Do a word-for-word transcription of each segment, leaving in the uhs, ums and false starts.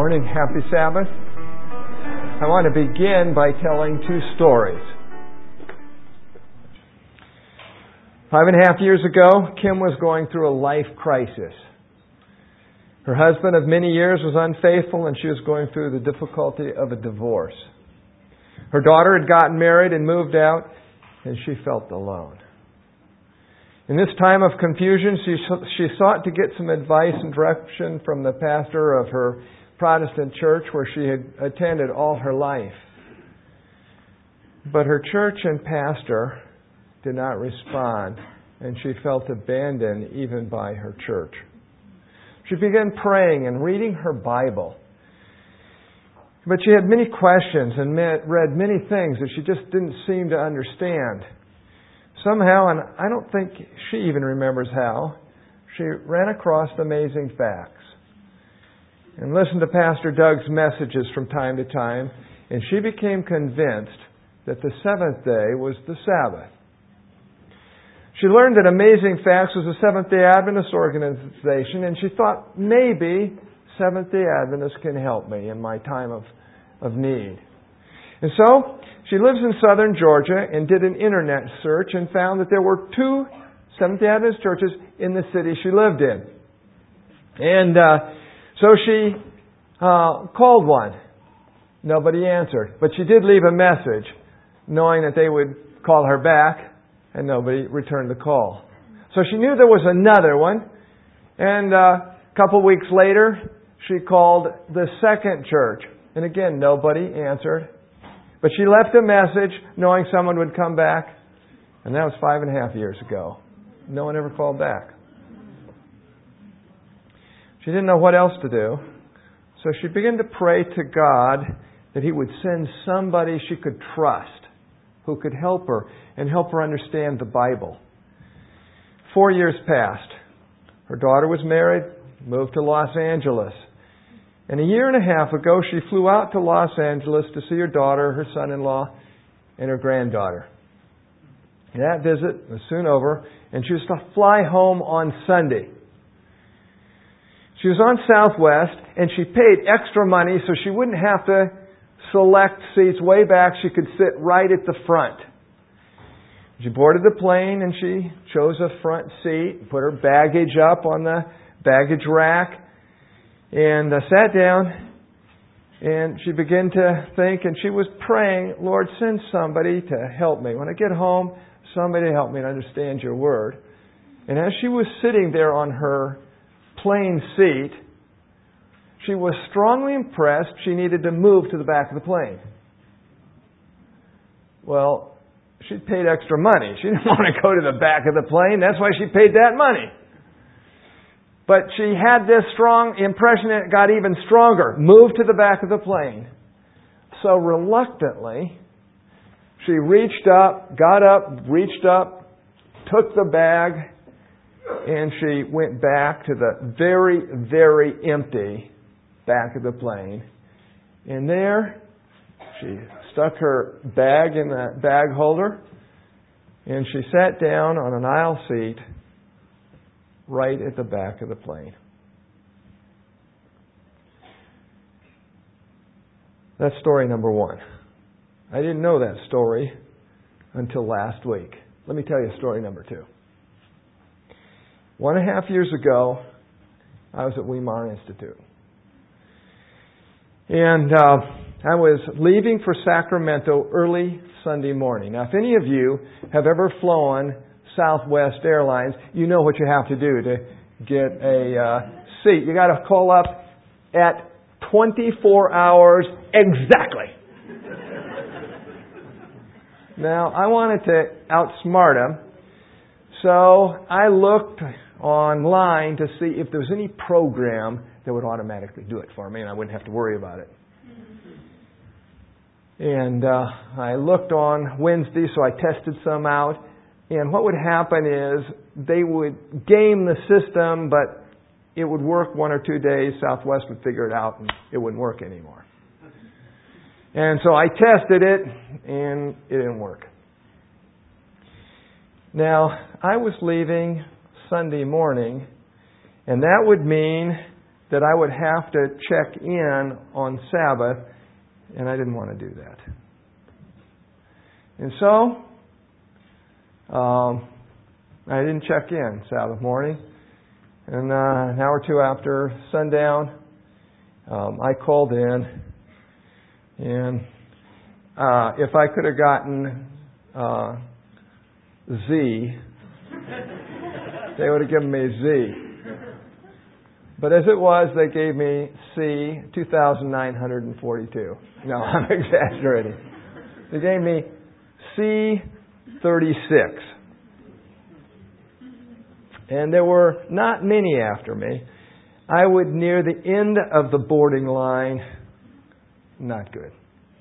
morning. Happy Sabbath. I want to begin by telling two stories. Five and a half years ago, Kim was going through a life crisis. Her husband of many years was unfaithful, and she was going through the difficulty of a divorce. Her daughter had gotten married and moved out, and she felt alone. In this time of confusion, she, she sought to get some advice and direction from the pastor of her Protestant church where she had attended all her life. But her church and pastor did not respond, and she felt abandoned even by her church. She began praying and reading her Bible. But she had many questions and read many things that she just didn't seem to understand. Somehow, and I don't think she even remembers how, she ran across amazing facts and listened to Pastor Doug's messages from time to time, and she became convinced that the seventh day was the Sabbath. She learned that Amazing Facts was a Seventh-day Adventist organization, and she thought maybe Seventh-day Adventists can help me in my time of, of need. And so, she lives in southern Georgia and did an internet search and found that there were two Seventh-day Adventist churches in the city she lived in. And uh, so she uh, called one. Nobody answered. But she did leave a message knowing that they would call her back, and nobody returned the call. So she knew there was another one. And uh, a couple weeks later, she called the second church. And again, nobody answered. But she left a message knowing someone would come back. And that was five and a half years ago. No one ever called back. She didn't know what else to do. So she began to pray to God that He would send somebody she could trust who could help her and help her understand the Bible. Four years passed. Her daughter was married, moved to Los Angeles. And a year and a half ago, she flew out to Los Angeles to see her daughter, her son-in-law, and her granddaughter. And that visit was soon over, and she was to fly home on Sunday. She was on Southwest, and she paid extra money so she wouldn't have to select seats way back. She could sit right at the front. She boarded the plane, and she chose a front seat, put her baggage up on the baggage rack, and uh, sat down, and she began to think, and she was praying, Lord, send somebody to help me. When I get home, somebody to help me to understand your word. And as she was sitting there on her plane seat, she was strongly impressed she needed to move to the back of the plane. Well, she'd paid extra money. She didn't want to go to the back of the plane. That's why she paid that money. But she had this strong impression, and it got even stronger. Move to the back of the plane. So reluctantly, she reached up, got up, reached up, took the bag, and she went back to the very, very empty back of the plane. And there, she stuck her bag in the bag holder, and she sat down on an aisle seat right at the back of the plane. That's story number one. I didn't know that story until last week. Let me tell you story number two. One and a half years ago, I was at Weimar Institute. And uh, I was leaving for Sacramento early Sunday morning. Now, if any of you have ever flown Southwest Airlines, you know what you have to do to get a uh, seat. You got to call up at twenty-four hours exactly. Now, I wanted to outsmart them, so I looked online to see if there was any program that would automatically do it for me, and I wouldn't have to worry about it. And uh, I looked on Wednesday, so I tested some out. And what would happen is they would game the system, but it would work one or two days. Southwest would figure it out, and it wouldn't work anymore. And so I tested it, and it didn't work. Now, I was leaving Sunday morning, and that would mean that I would have to check in on Sabbath, and I didn't want to do that. And so, um, I didn't check in Sabbath morning. And uh, an hour or two after sundown, um, I called in, and uh, if I could have gotten uh, Z, they would have given me Z. But as it was, they gave me C, two thousand nine hundred forty-two. No, I'm exaggerating. They gave me C thirty-six. And there were not many after me. I would near the end of the boarding line. Not good.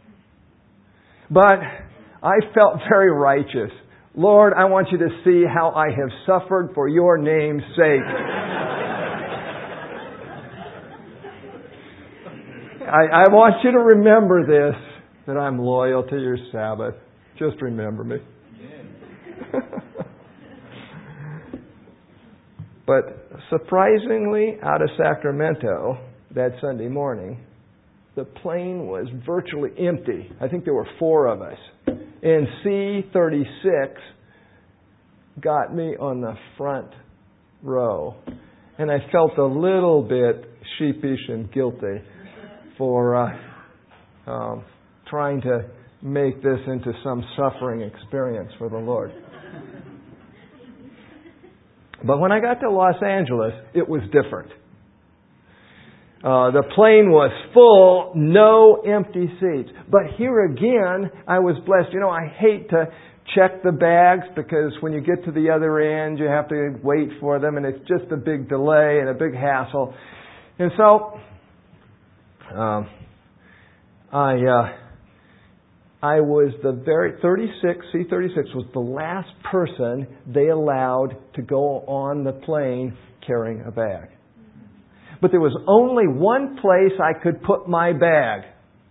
But I felt very righteous. Lord, I want you to see how I have suffered for your name's sake. I, I want you to remember this, that I'm loyal to your Sabbath. Just remember me. But surprisingly, out of Sacramento that Sunday morning, the plane was virtually empty. I think there were four of us. And C thirty-six got me on the front row. And I felt a little bit sheepish and guilty for uh, um, trying to make this into some suffering experience for the Lord. But when I got to Los Angeles, it was different. Uh, the plane was full, no empty seats. But here again, I was blessed. You know, I hate to check the bags because when you get to the other end, you have to wait for them, and it's just a big delay and a big hassle. And so, um, I uh, I was the very thirty-six C thirty-six was the last person they allowed to go on the plane carrying a bag. But there was only one place I could put my bag.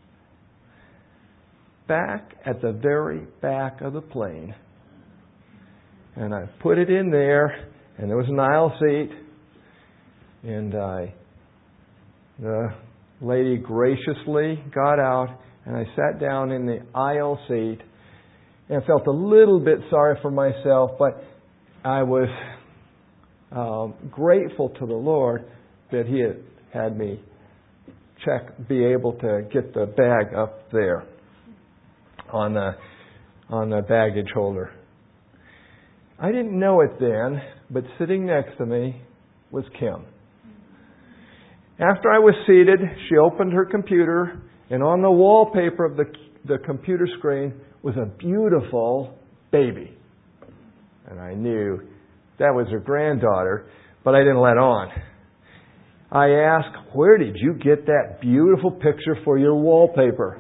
Back at the very back of the plane. And I put it in there, and there was an aisle seat, and I, the lady graciously got out, and I sat down in the aisle seat, and felt a little bit sorry for myself, but I was um, grateful to the Lord that He had had me check, be able to get the bag up there on the on the baggage holder. I didn't know it then, but sitting next to me was Kim. After I was seated, she opened her computer, and on the wallpaper of the the computer screen was a beautiful baby. And I knew that was her granddaughter, but I didn't let on. I asked, "Where did you get that beautiful picture for your wallpaper?"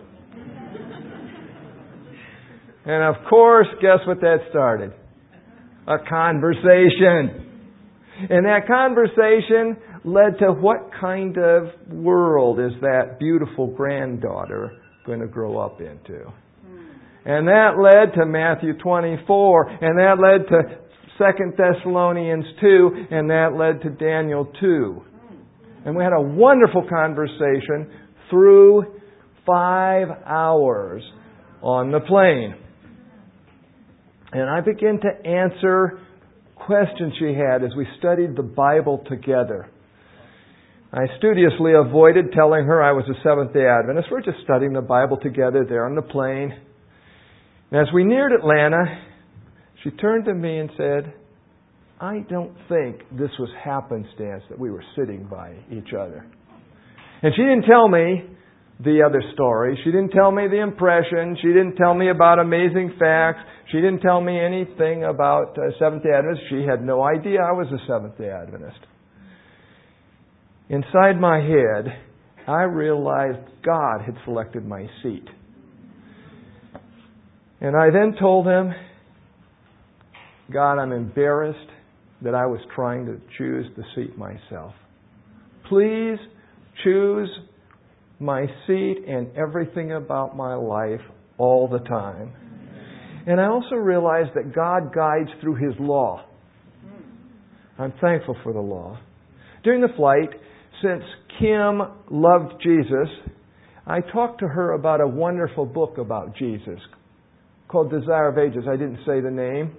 And of course, guess what that started? A conversation. And that conversation led to what kind of world is that beautiful granddaughter going to grow up into? And that led to Matthew twenty-four, and that led to Second Thessalonians two, and that led to Daniel two. And we had a wonderful conversation through five hours on the plane. And I began to answer questions she had as we studied the Bible together. I studiously avoided telling her I was a Seventh-day Adventist. We're just studying the Bible together there on the plane. And as we neared Atlanta, she turned to me and said, "I don't think this was happenstance that we were sitting by each other." And she didn't tell me the other story. She didn't tell me the impression. She didn't tell me about amazing facts. She didn't tell me anything about uh, Seventh-day Adventists. She had no idea I was a Seventh-day Adventist. Inside my head, I realized God had selected my seat. And I then told Him, "God, I'm embarrassed that I was trying to choose the seat myself. Please choose my seat and everything about my life all the time." And I also realized that God guides through His law. I'm thankful for the law. During the flight, since Kim loved Jesus, I talked to her about a wonderful book about Jesus called Desire of Ages. I didn't say the name.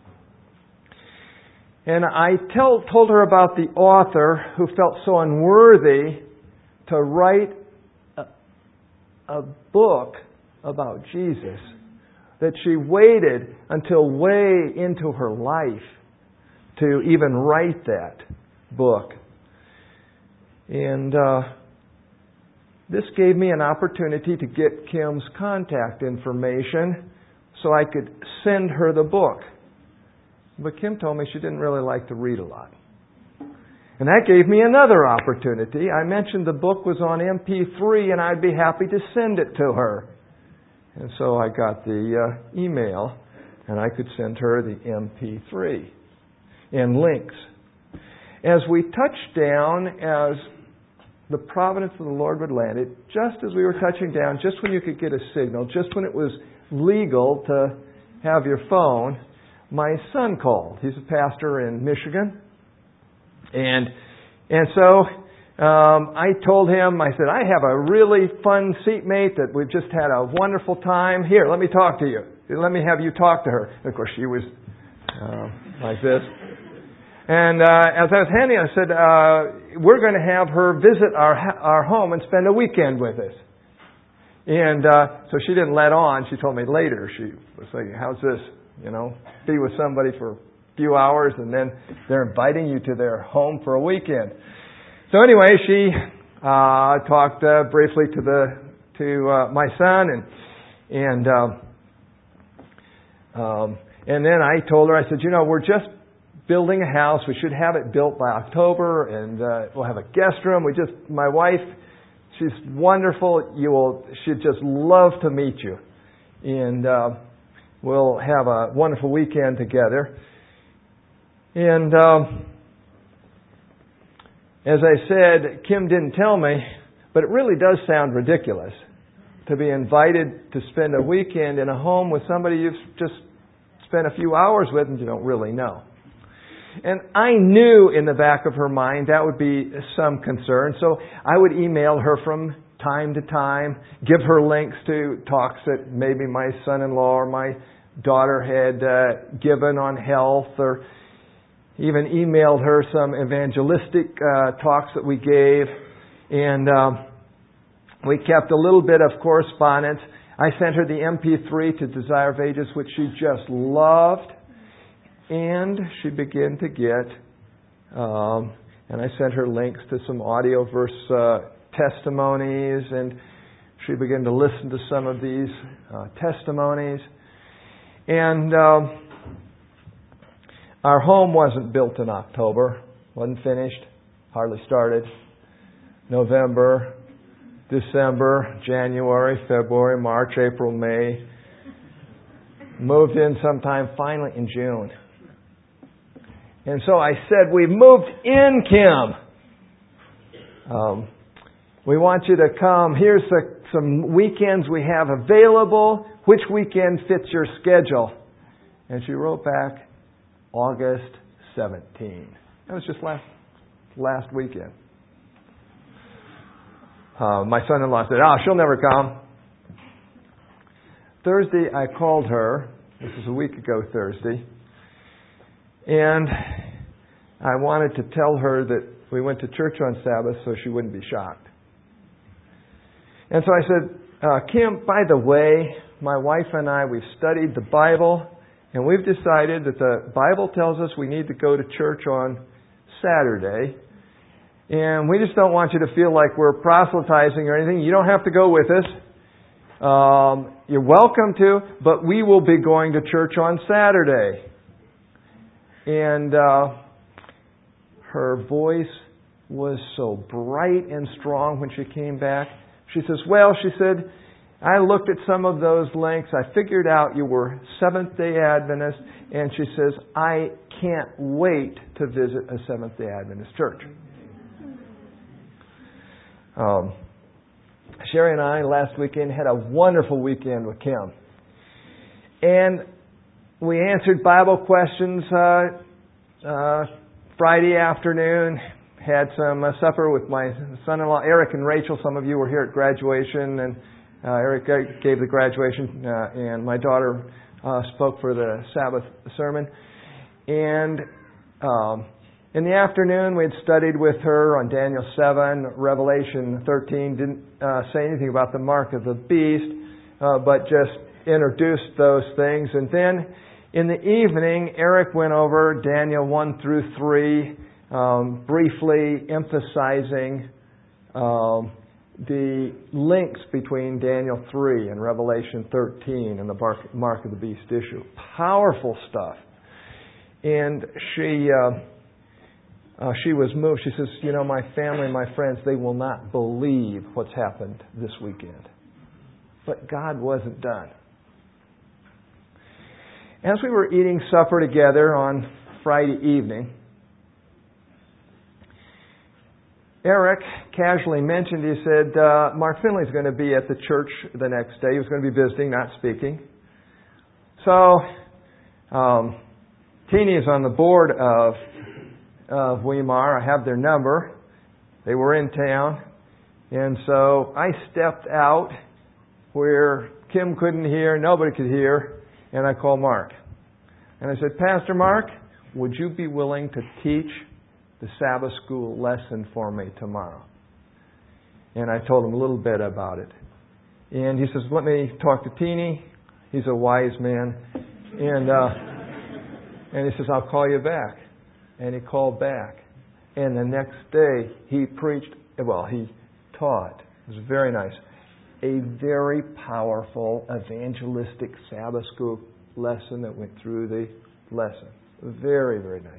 And I tell, told her about the author who felt so unworthy to write a, a book about Jesus that she waited until way into her life to even write that book. And uh, this gave me an opportunity to get Kim's contact information so I could send her the book. But Kim told me she didn't really like to read a lot. And that gave me another opportunity. I mentioned the book was on M P three and I'd be happy to send it to her. And so I got the uh, email and I could send her the M P three and links. As we touched down, as the providence of the Lord would land it, just as we were touching down, just when you could get a signal, just when it was legal to have your phone, my son called. He's a pastor in Michigan. And and so um, I told him, I said, I have a really fun seatmate that we've just had a wonderful time. Here, let me talk to you. Let me have you talk to her. And of course, she was uh, like this. And uh, as I was handing it, I said, uh, we're going to have her visit our our home and spend a weekend with us. And uh, so she didn't let on. She told me later. She was like, how's this? You know, be with somebody for a few hours and then they're inviting you to their home for a weekend. So anyway, she uh, talked uh, briefly to the to uh, my son and and um, um, and then I told her, I said, you know, we're just building a house. We should have it built by October, and uh, we'll have a guest room. We just, my wife, she's wonderful. You will, she'd just love to meet you, and uh, we'll have a wonderful weekend together. And um, as I said, Kim didn't tell me, but it really does sound ridiculous to be invited to spend a weekend in a home with somebody you've just spent a few hours with and you don't really know. And I knew in the back of her mind that would be some concern. So I would email her from time to time, give her links to talks that maybe my son-in-law or my daughter had uh, given on health, or even emailed her some evangelistic uh, talks that we gave. And um, we kept a little bit of correspondence. I sent her the M P three to Desire of Ages, which she just loved. And she began to get, um, and I sent her links to some audio verse uh, testimonies, and she began to listen to some of these uh, testimonies. And um, our home wasn't built in October, wasn't finished, hardly started. November, December, January, February, March, April, May. Moved in sometime finally in June. And so I said, we've moved in, Kim. Um, we want you to come. Here's the, some weekends we have available. Which weekend fits your schedule? And she wrote back, August seventeenth. That was just last last weekend. Uh, my son-in-law said, oh, she'll never come. Thursday, I called her. This was a week ago Thursday. And I wanted to tell her that we went to church on Sabbath so she wouldn't be shocked. And so I said, uh, Kim, by the way, my wife and I, we've studied the Bible, and we've decided that the Bible tells us we need to go to church on Saturday. And we just don't want you to feel like we're proselytizing or anything. You don't have to go with us. Um, you're welcome to, but we will be going to church on Saturday. And uh, her voice was so bright and strong when she came back. She says, well, she said, I looked at some of those links. I figured out you were Seventh-day Adventist. And she says, I can't wait to visit a Seventh-day Adventist church. Um, Sherry and I last weekend had a wonderful weekend with Kim. And we answered Bible questions uh, uh, Friday afternoon, had some uh, supper with my son-in-law, Eric and Rachel. Some of you were here at graduation, and uh, Eric gave the graduation, uh, and my daughter uh, spoke for the Sabbath sermon. And um, in the afternoon, we had studied with her on Daniel seven, Revelation thirteen. Didn't uh, say anything about the mark of the beast, uh, but just introduced those things. And then in the evening, Eric went over Daniel one through three, um, briefly emphasizing um, the links between Daniel three and Revelation thirteen and the mark of the beast issue. Powerful stuff. And she uh, uh, she was moved. She says, you know, my family and my friends, they will not believe what's happened this weekend. But God wasn't done. As we were eating supper together on Friday evening, Eric casually mentioned, he said, uh, Mark Finley's going to be at the church the next day. He was going to be visiting, not speaking. So, um, Teenie is on the board of, of Weimar. I have their number. They were in town. And so I stepped out where Kim couldn't hear, nobody could hear, and I called Mark. And I said, Pastor Mark, would you be willing to teach the Sabbath school lesson for me tomorrow? And I told him a little bit about it. And he says, let me talk to Teenie. He's a wise man. And uh, and he says, I'll call you back. And he called back. And the next day, he preached, well, he taught. It was very nice. A very powerful evangelistic Sabbath school lesson that went through the lesson. Very, very nice.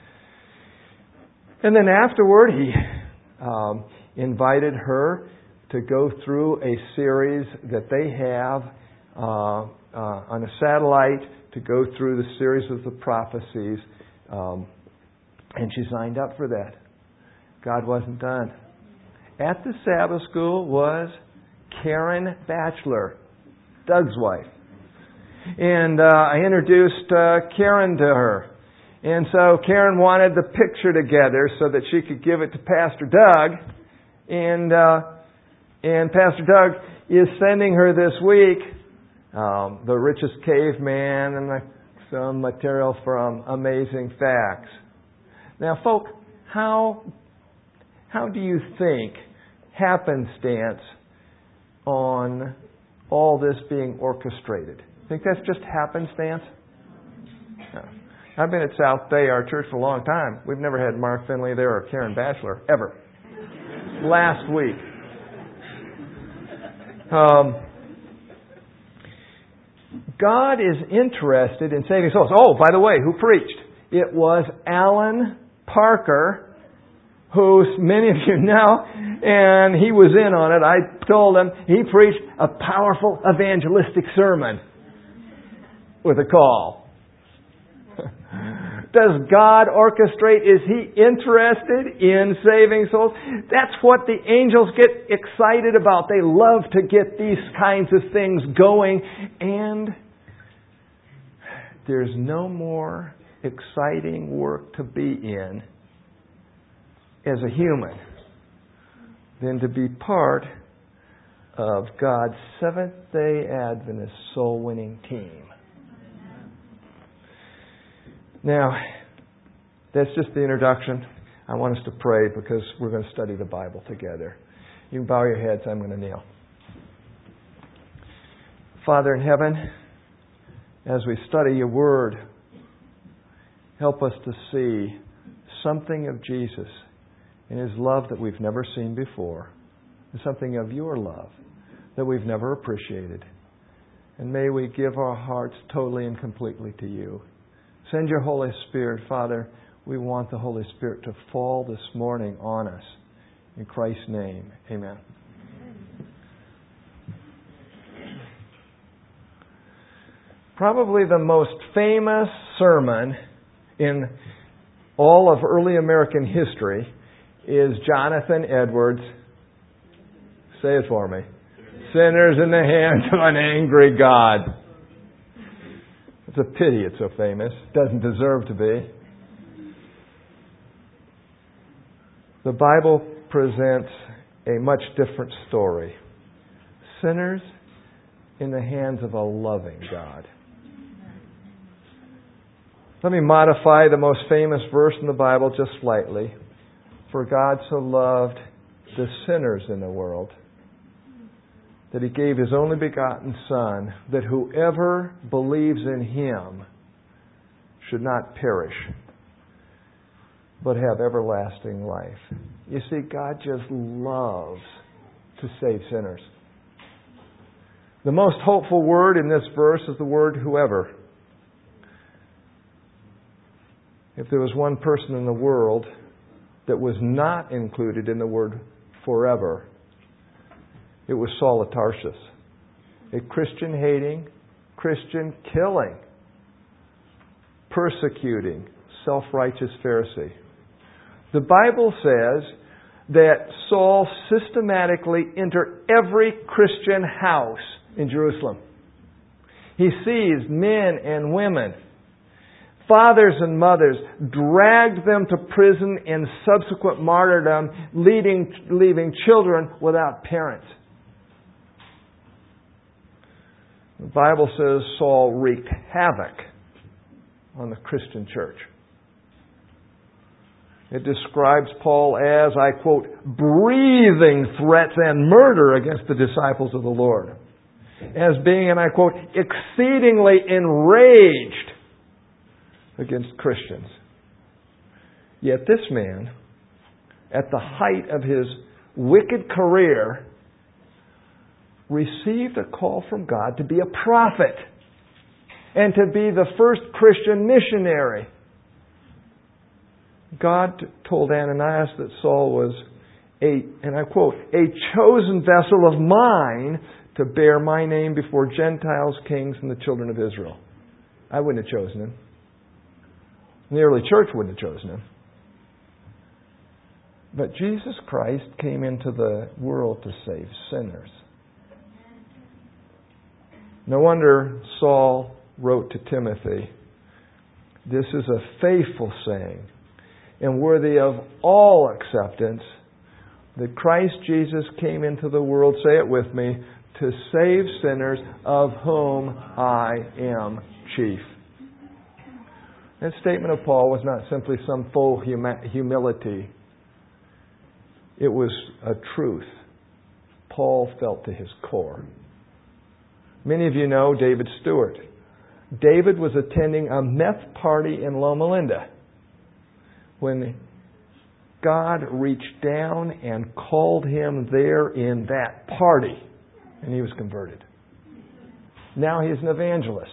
And then afterward, he um, invited her to go through a series that they have uh, uh, on a satellite to go through the series of the prophecies. Um, and she signed up for that. God wasn't done. At the Sabbath school was Karen Batchelor, Doug's wife. And uh, I introduced uh, Karen to her. And so Karen wanted the picture together so that she could give it to Pastor Doug. And uh, and Pastor Doug is sending her this week um, The Richest Caveman and the, some material from Amazing Facts. Now, folk, how how do you think happenstance on all this being orchestrated? Think that's just happenstance? No. I've been at South Bay, our church, for a long time. We've never had Mark Finley there or Karen Batchelor, ever. Last week. Um, God is interested in saving souls. Oh, by the way, who preached? It was Alan Parker, who many of you know, and he was in on it. I told him he preached a powerful evangelistic sermon with a call. Does God orchestrate? Is He interested in saving souls? That's what the angels get excited about. They love to get these kinds of things going. And there's no more exciting work to be in as a human than to be part of God's Seventh-day Adventist soul-winning team. Now, that's just the introduction. I want us to pray because we're going to study the Bible together. You can bow your heads. I'm going to kneel. Father in heaven, as we study your Word, help us to see something of Jesus in His love that we've never seen before, and something of your love that we've never appreciated. And may we give our hearts totally and completely to you. Send your Holy Spirit, Father. We want the Holy Spirit to fall this morning on us. In Christ's name, amen. Probably the most famous sermon in all of early American history is Jonathan Edwards. Say it for me. Sinners in the hands of an angry God. It's a pity it's so famous. Doesn't deserve to be. The Bible presents a much different story. Sinners in the hands of a loving God. Let me modify the most famous verse in the Bible just slightly. For God so loved the sinners in the world that He gave His only begotten Son, that whoever believes in Him should not perish, but have everlasting life. You see, God just loves to save sinners. The most hopeful word in this verse is the word whoever. If there was one person in the world that was not included in the word forever, it was Saul of Tarsus, a Christian-hating, Christian-killing, persecuting, self-righteous Pharisee. The Bible says that Saul systematically entered every Christian house in Jerusalem. He seized men and women, fathers and mothers, dragged them to prison and subsequent martyrdom, leading, leaving children without parents. The Bible says Saul wreaked havoc on the Christian church. It describes Paul as, I quote, breathing threats and murder against the disciples of the Lord. As being, and I quote, exceedingly enraged against Christians. Yet this man, at the height of his wicked career, received a call from God to be a prophet and to be the first Christian missionary. God told Ananias that Saul was a, and I quote, a chosen vessel of mine to bear my name before Gentiles, kings, and the children of Israel. I wouldn't have chosen him. The early church wouldn't have chosen him. But Jesus Christ came into the world to save sinners. No wonder Saul wrote to Timothy, this is a faithful saying and worthy of all acceptance that Christ Jesus came into the world, say it with me, to save sinners, of whom I am chief. That statement of Paul was not simply some faux humility. It was a truth Paul felt to his core. Many of you know David Stewart. David was attending a meth party in Loma Linda when God reached down and called him there in that party, and he was converted. Now he's an evangelist.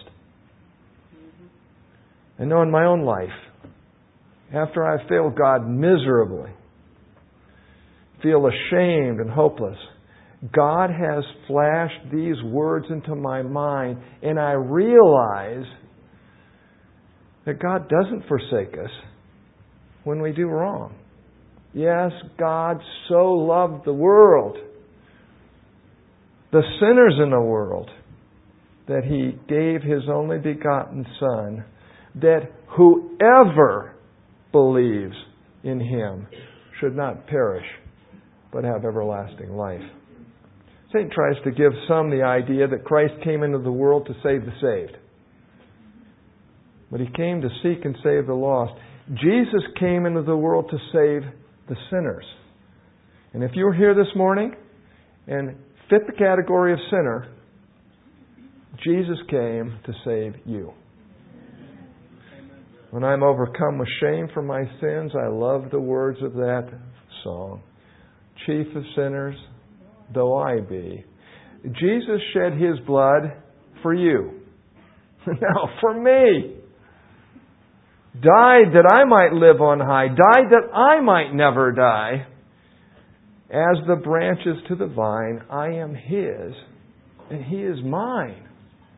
I know in my own life, after I failed God miserably, feel ashamed and hopeless, God has flashed these words into my mind, and I realize that God doesn't forsake us when we do wrong. Yes, God so loved the world, the sinners in the world, that He gave His only begotten Son, that whoever believes in Him should not perish, but have everlasting life. Satan tries to give some the idea that Christ came into the world to save the saved. But He came to seek and save the lost. Jesus came into the world to save the sinners. And if you're here this morning and fit the category of sinner, Jesus came to save you. When I'm overcome with shame for my sins, I love the words of that song. Chief of sinners, though I be. Jesus shed His blood for you. No, for me. Died that I might live on high. Died that I might never die. As the branches to the vine, I am His, and He is mine.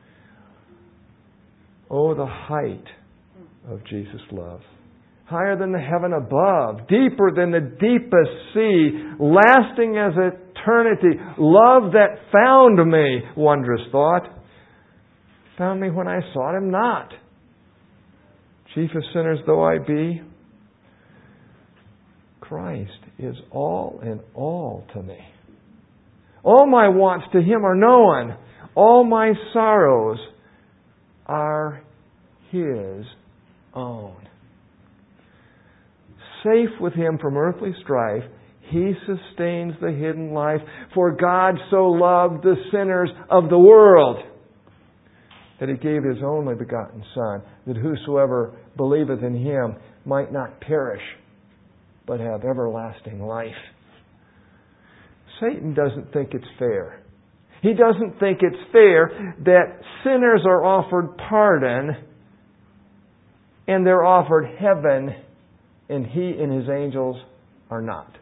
Oh, the height of Jesus' love. Higher than the heaven above, deeper than the deepest sea, lasting as eternity. Love that found me, wondrous thought. Found me when I sought Him not. Chief of sinners though I be, Christ is all in all to me. All my wants to Him are known. All my sorrows are His own. Safe with Him from earthly strife, He sustains the hidden life. For God so loved the sinners of the world that He gave His only begotten Son, that whosoever believeth in Him might not perish, but have everlasting life. Satan doesn't think it's fair. He doesn't think it's fair that sinners are offered pardon and they're offered heaven and he and his angels are not.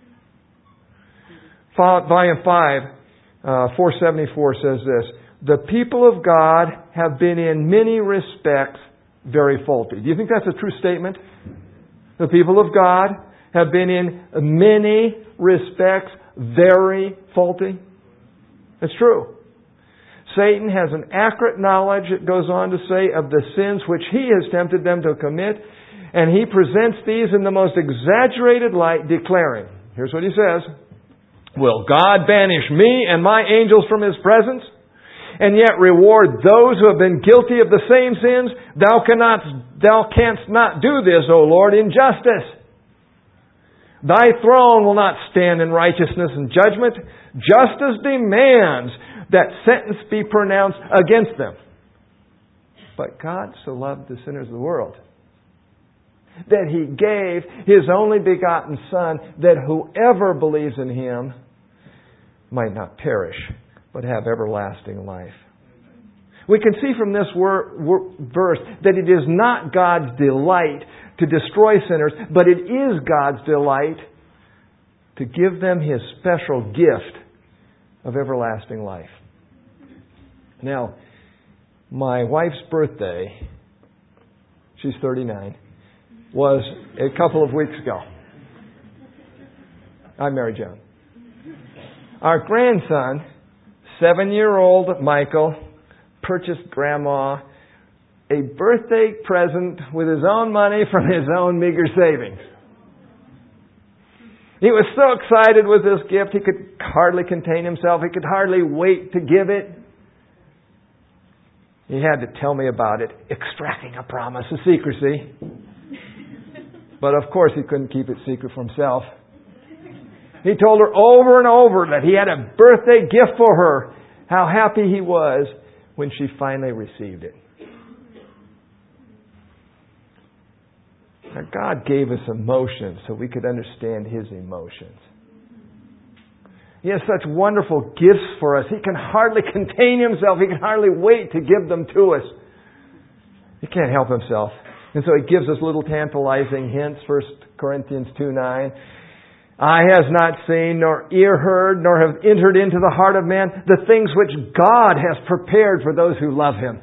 Volume five, uh, four seventy-four says this: the people of God have been in many respects very faulty. Do you think that's a true statement? The people of God have been in many respects very faulty. It's true. Satan has an accurate knowledge, it goes on to say, of the sins which he has tempted them to commit, and he presents these in the most exaggerated light, declaring, here's what he says: will God banish me and my angels from His presence, and yet reward those who have been guilty of the same sins? Thou cannot, thou canst not do this, O Lord, in justice. Thy throne will not stand in righteousness and judgment. Justice demands that sentence be pronounced against them. But God so loved the sinners of the world that He gave His only begotten Son, that whoever believes in Him might not perish, but have everlasting life. We can see from this wor- wor- verse that it is not God's delight to destroy sinners, but it is God's delight to give them His special gift of everlasting life. Now, my wife's birthday, she's thirty-nine, was a couple of weeks ago. I'm Mary Joan. Our grandson, seven-year-old Michael, purchased Grandma a birthday present with his own money from his own meager savings. He was so excited with this gift, he could hardly contain himself. He could hardly wait to give it. He had to tell me about it, extracting a promise of secrecy. But of course he couldn't keep it secret from himself. He told her over and over that he had a birthday gift for her, how happy he was when she finally received it. Now, God gave us emotions so we could understand His emotions. He has such wonderful gifts for us. He can hardly contain Himself. He can hardly wait to give them to us. He can't help Himself. And so He gives us little tantalizing hints. First Corinthians two nine. Eye has not seen, nor ear heard, nor have entered into the heart of man the things which God has prepared for those who love Him.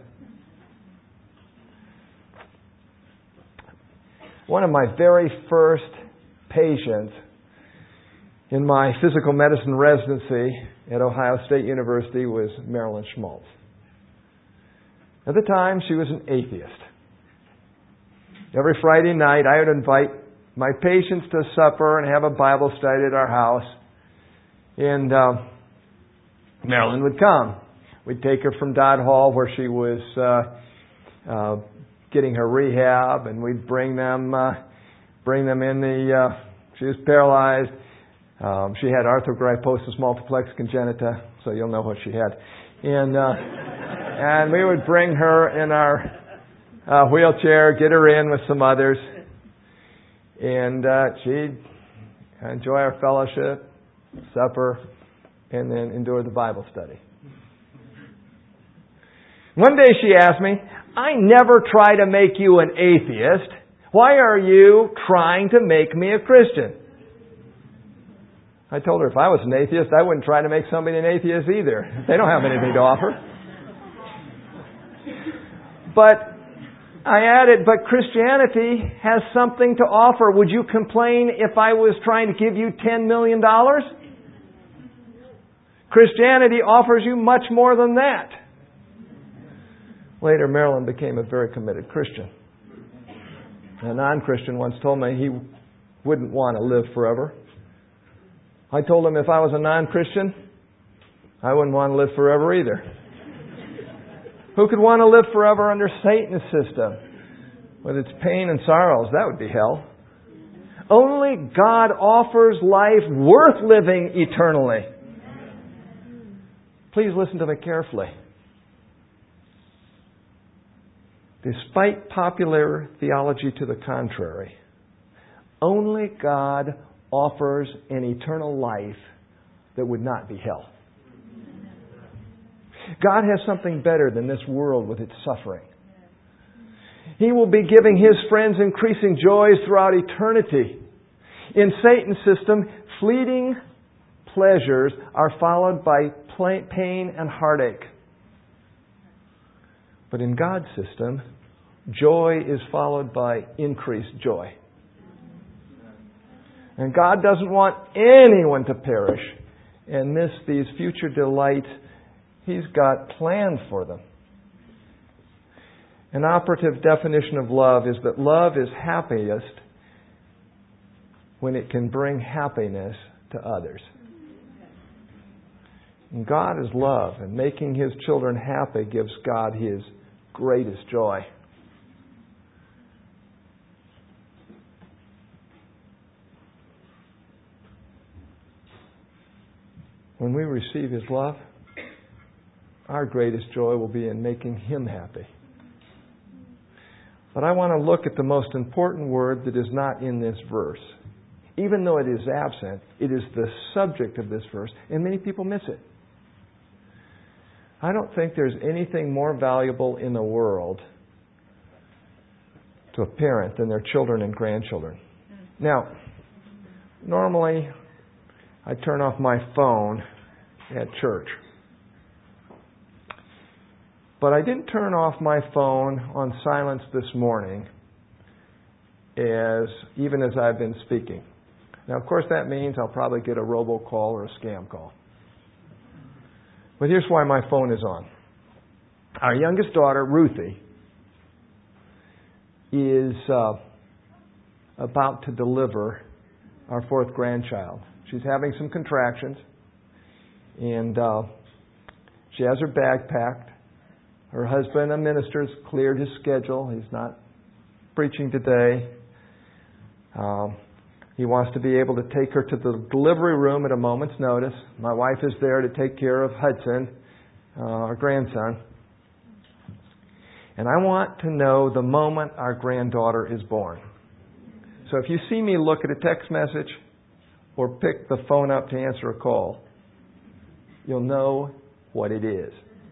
One of my very first patients in my physical medicine residency at Ohio State University was Marilyn Schmaltz. At the time, she was an atheist. Every Friday night, I would invite my patients to supper and have a Bible study at our house. And uh, Marilyn would come. We'd take her from Dodd Hall, where she was uh, uh, getting her rehab, and we'd bring them, uh, bring them in the. Uh, she was paralyzed. Um, she had arthrogryposis multiplex congenita, so you'll know what she had. And uh, and we would bring her in our uh, wheelchair, get her in with some others, and uh, she'd enjoy our fellowship, supper, and then endure the Bible study. One day she asked me, I never try to make you an atheist. Why are you trying to make me a Christian? I told her if I was an atheist, I wouldn't try to make somebody an atheist either. They don't have anything to offer. But I added, but Christianity has something to offer. Would you complain if I was trying to give you ten million dollars? Christianity offers you much more than that. Later, Marilyn became a very committed Christian. A non-Christian once told me he wouldn't want to live forever. I told him if I was a non-Christian, I wouldn't want to live forever either. Who could want to live forever under Satan's system? With its pain and sorrows, that would be hell. Only God offers life worth living eternally. Please listen to me carefully. Despite popular theology to the contrary, only God offers an eternal life that would not be hell. God has something better than this world with its suffering. He will be giving His friends increasing joys throughout eternity. In Satan's system, fleeting pleasures are followed by pain and heartache. But in God's system, joy is followed by increased joy. And God doesn't want anyone to perish and miss these future delights He's got planned for them. An operative definition of love is that love is happiest when it can bring happiness to others. And God is love, and making His children happy gives God His greatest joy. When we receive His love, our greatest joy will be in making Him happy. But I want to look at the most important word that is not in this verse. Even though it is absent, it is the subject of this verse, and many people miss it. I don't think there's anything more valuable in the world to a parent than their children and grandchildren. Now, normally I turn off my phone at church. But I didn't turn off my phone on silence this morning, as even as I've been speaking. Now, of course, that means I'll probably get a robocall or a scam call. But here's why my phone is on. Our youngest daughter, Ruthie, is uh, about to deliver our fourth grandchild. She's having some contractions, and uh, she has her bag packed. Her husband, a minister, has cleared his schedule. He's not preaching today. Um, he wants to be able to take her to the delivery room at a moment's notice. My wife is there to take care of Hudson, uh, our grandson. And I want to know the moment our granddaughter is born. So if you see me look at a text message or pick the phone up to answer a call, you'll know what it is.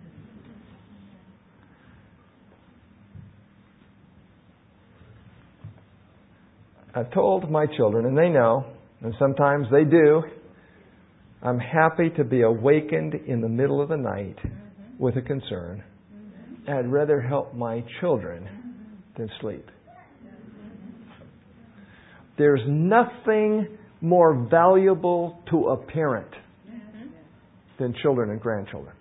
I've told my children, and they know, and sometimes they do, I'm happy to be awakened in the middle of the night with a concern. I'd rather help my children than sleep. There's nothing more valuable to a parent than children and grandchildren.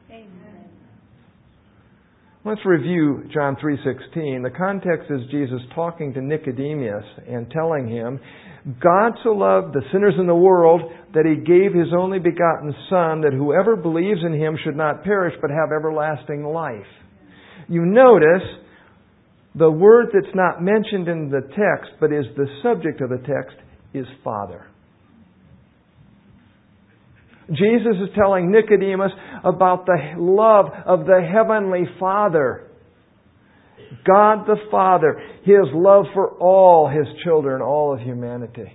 Let's review John three sixteen. The context is Jesus talking to Nicodemus and telling him, God so loved the sinners in the world that He gave His only begotten Son, that whoever believes in Him should not perish but have everlasting life. You notice the word that's not mentioned in the text but is the subject of the text is Father. Jesus is telling Nicodemus about the love of the Heavenly Father. God the Father, His love for all His children, all of humanity.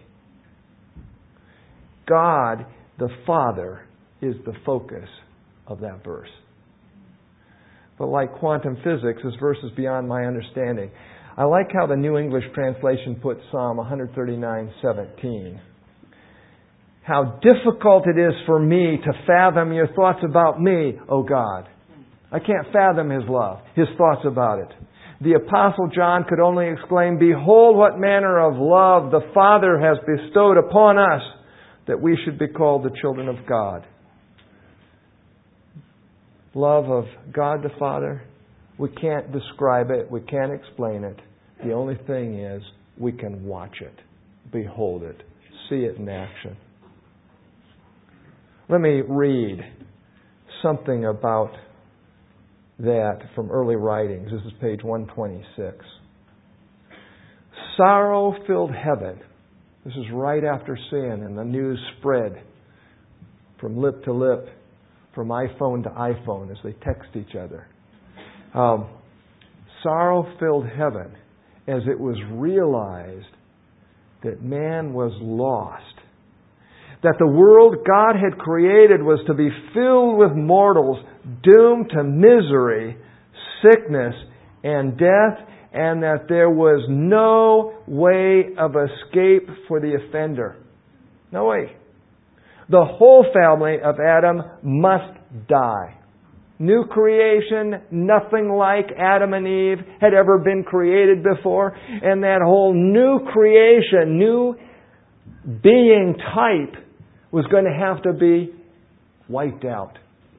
God the Father is the focus of that verse. But like quantum physics, this verse is beyond my understanding. I like how the New English Translation puts Psalm one thirty-nine seventeen. How difficult it is for me to fathom your thoughts about me, O God. I can't fathom His love, His thoughts about it. The Apostle John could only exclaim, Behold what manner of love the Father has bestowed upon us, that we should be called the children of God. Love of God the Father, we can't describe it, we can't explain it. The only thing is, we can watch it, behold it, see it in action. Let me read something about that from early writings. This is page one twenty-six. Sorrow-filled heaven. This is right after sin, and the news spread from lip to lip, from iPhone to iPhone as they text each other. Um, sorrow-filled heaven as it was realized that man was lost. That the world God had created was to be filled with mortals doomed to misery, sickness, and death, and that there was no way of escape for the offender. No way. The whole family of Adam must die. New creation, nothing like Adam and Eve had ever been created before. And that whole new creation, new being type was going to have to be wiped out.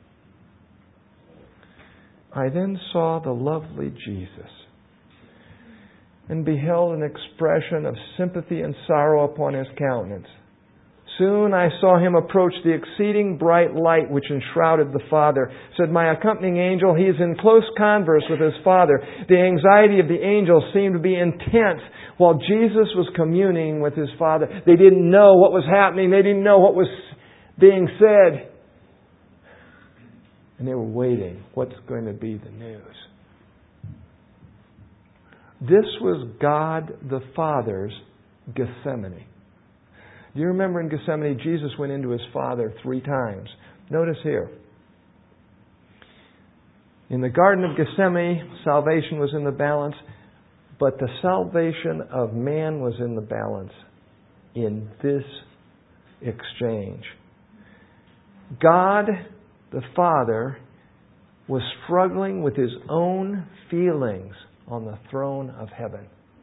I then saw the lovely Jesus and beheld an expression of sympathy and sorrow upon His countenance. Soon I saw Him approach the exceeding bright light which enshrouded the Father. Said my accompanying angel, He is in close converse with His Father. The anxiety of the angels seemed to be intense while Jesus was communing with His Father. They didn't know what was happening. They didn't know what was being said. And they were waiting. What's going to be the news? This was God the Father's Gethsemane. Do you remember in Gethsemane, Jesus went into His Father three times? Notice here. In the Garden of Gethsemane, salvation was in the balance, but the salvation of man was in the balance in this exchange. God, the Father, was struggling with His own feelings on the throne of heaven.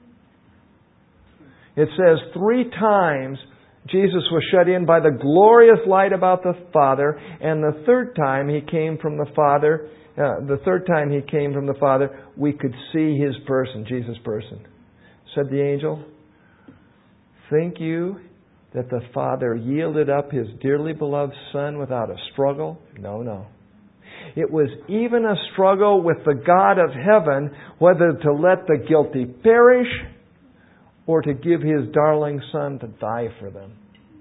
It says three times Jesus was shut in by the glorious light about the Father, and the third time He came from the Father, uh, the third time He came from the Father, we could see His person, Jesus' person. Said the angel, think you that the Father yielded up His dearly beloved Son without a struggle? No, no. It was even a struggle with the God of heaven whether to let the guilty perish or to give His darling Son to die for them.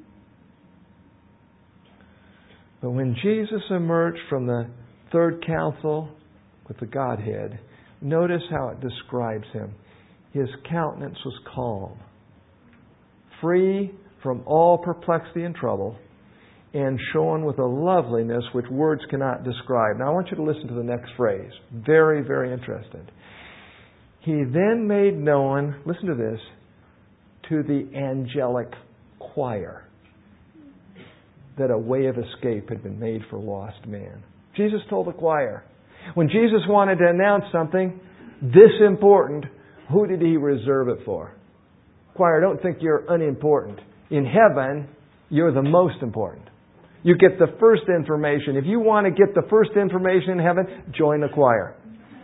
But when Jesus emerged from the third council with the Godhead, notice how it describes Him. His countenance was calm, free from all perplexity and trouble, and shone with a loveliness which words cannot describe. Now I want you to listen to the next phrase. Very, very interesting. He then made known, listen to this, to the angelic choir that a way of escape had been made for lost man. Jesus told the choir. When Jesus wanted to announce something this important, who did He reserve it for? Choir, don't think you're unimportant. In heaven, you're the most important. You get the first information. If you want to get the first information in heaven, join the choir.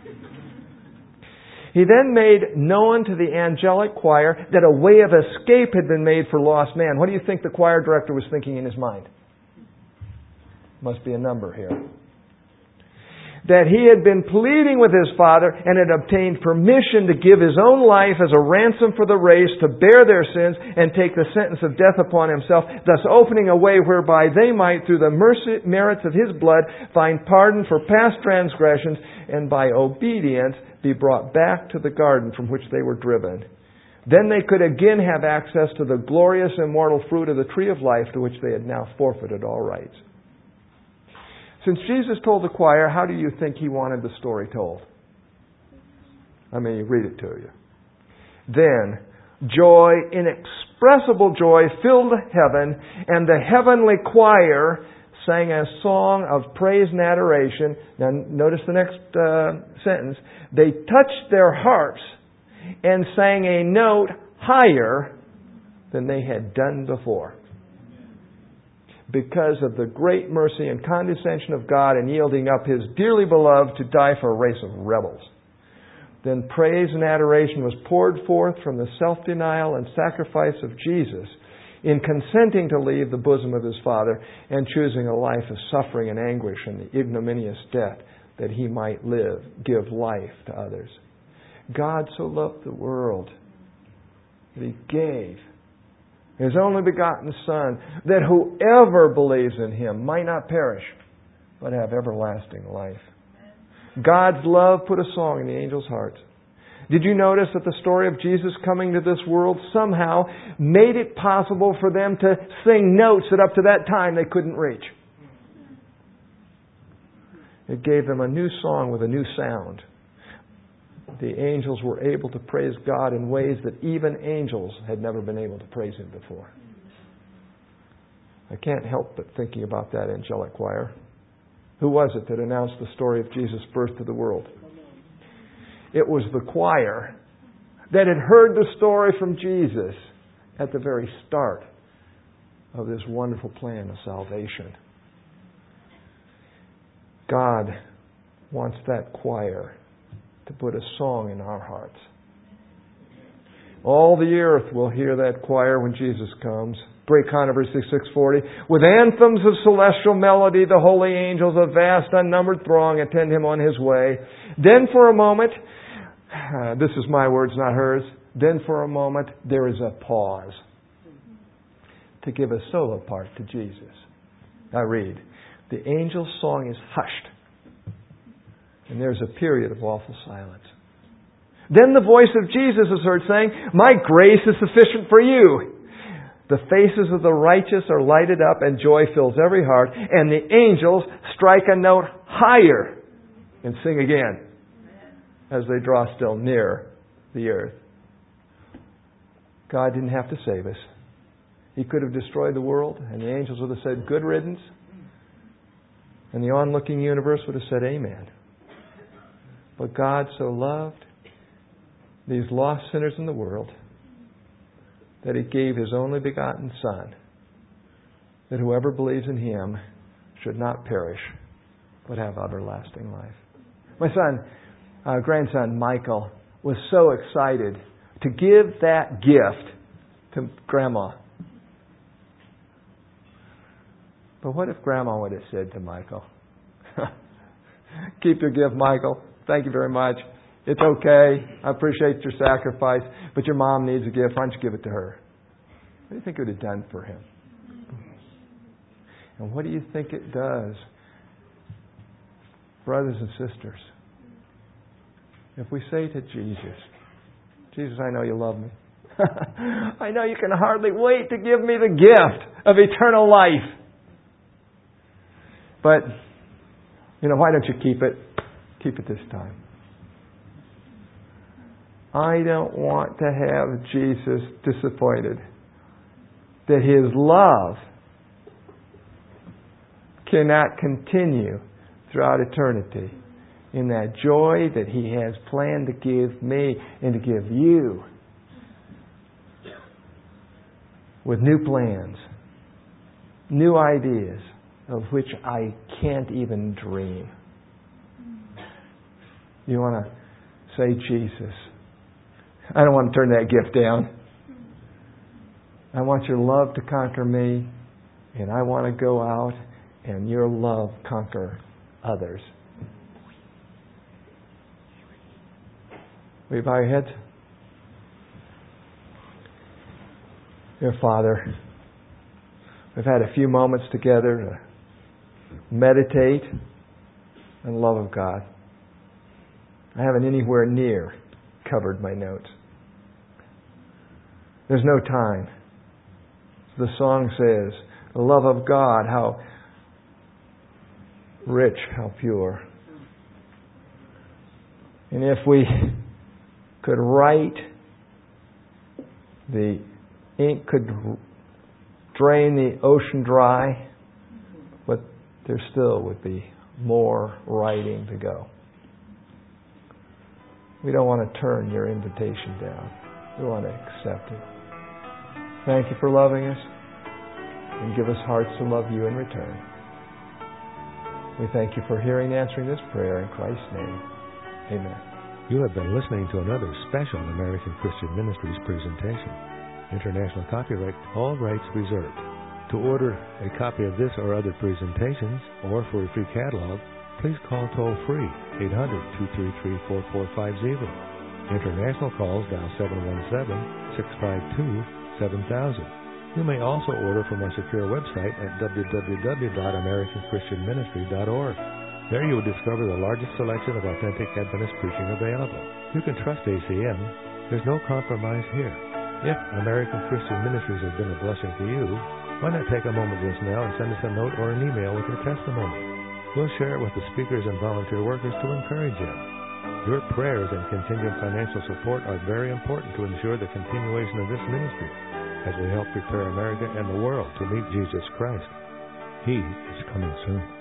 He then made known to the angelic choir that a way of escape had been made for lost man. What do you think the choir director was thinking in his mind? Must be a number here. That he had been pleading with his Father and had obtained permission to give His own life as a ransom for the race, to bear their sins and take the sentence of death upon Himself, thus opening a way whereby they might, through the mercy, merits of His blood, find pardon for past transgressions, and by obedience be brought back to the garden from which they were driven. Then they could again have access to the glorious immortal fruit of the tree of life, to which they had now forfeited all rights. Since Jesus told the choir, how do you think He wanted the story told? Let me read it to you. Then joy, inexpressible joy, filled heaven, and the heavenly choir sang a song of praise and adoration. Now notice the next uh, sentence. They touched their harps and sang a note higher than they had done before. Because of the great mercy and condescension of God in yielding up His dearly beloved to die for a race of rebels. Then praise and adoration was poured forth from the self-denial and sacrifice of Jesus in consenting to leave the bosom of his Father and choosing a life of suffering and anguish and the ignominious death that he might live, give life to others. God so loved the world that he gave His only begotten Son, that whoever believes in Him might not perish, but have everlasting life. God's love put a song in the angels' hearts. Did you notice that the story of Jesus coming to this world somehow made it possible for them to sing notes that up to that time they couldn't reach? It gave them a new song with a new sound. The angels were able to praise God in ways that even angels had never been able to praise Him before. I can't help but thinking about that angelic choir. Who was it that announced the story of Jesus' birth to the world? It was the choir that had heard the story from Jesus at the very start of this wonderful plan of salvation. God wants that choir to put a song in our hearts. All the earth will hear that choir when Jesus comes. Great Controversy six forty. With anthems of celestial melody, the holy angels, a vast unnumbered throng, attend Him on His way. Then for a moment, uh, this is my words, not hers. Then for a moment, there is a pause to give a solo part to Jesus. I read, the angel's song is hushed, and there's a period of awful silence. Then the voice of Jesus is heard saying, my grace is sufficient for you. The faces of the righteous are lighted up and joy fills every heart. And the angels strike a note higher and sing again as they draw still nearer the earth. God didn't have to save us. He could have destroyed the world and the angels would have said, good riddance. And the onlooking universe would have said, amen. But God so loved these lost sinners in the world that He gave His only begotten Son, that whoever believes in Him should not perish, but have everlasting life. My son, uh, grandson Michael, was so excited to give that gift to Grandma. But what if Grandma would have said to Michael, keep your gift, Michael. Thank you very much. It's okay. I appreciate your sacrifice, but your mom needs a gift. Why don't you give it to her? What do you think it would have done for him? And what do you think it does, brothers and sisters, if we say to Jesus, Jesus, I know you love me. I know you can hardly wait to give me the gift of eternal life. But, you know, why don't you keep it? Keep it this time. I don't want to have Jesus disappointed that His love cannot continue throughout eternity in that joy that He has planned to give me and to give you with new plans, new ideas of which I can't even dream. You want to say, Jesus, I don't want to turn that gift down. I want your love to conquer me, and I want to go out and your love conquer others. Will you bow your heads? Dear Father, we've had a few moments together to meditate on the love of God. I haven't anywhere near covered my notes. There's no time. The song says, the love of God, how rich, how pure. And if we could write, the ink could drain the ocean dry, but there still would be more writing to go. We don't want to turn your invitation down. We want to accept it. Thank you for loving us, and give us hearts to love you in return. We thank you for hearing and answering this prayer in Christ's name. Amen. You have been listening to another special American Christian Ministries presentation. International copyright, all rights reserved. To order a copy of this or other presentations, or for a free catalog, please call toll-free eight hundred, two three three, four four five zero. International calls dial seven one seven, six five two, seven thousand. You may also order from our secure website at w w w dot american christian ministry dot org. There you will discover the largest selection of authentic Adventist preaching available. You can trust A C M. There's no compromise here. If American Christian Ministries has been a blessing to you, why not take a moment just now and send us a note or an email with your testimony? We'll share it with the speakers and volunteer workers to encourage you. Your prayers and contingent financial support are very important to ensure the continuation of this ministry as we help prepare America and the world to meet Jesus Christ. He is coming soon.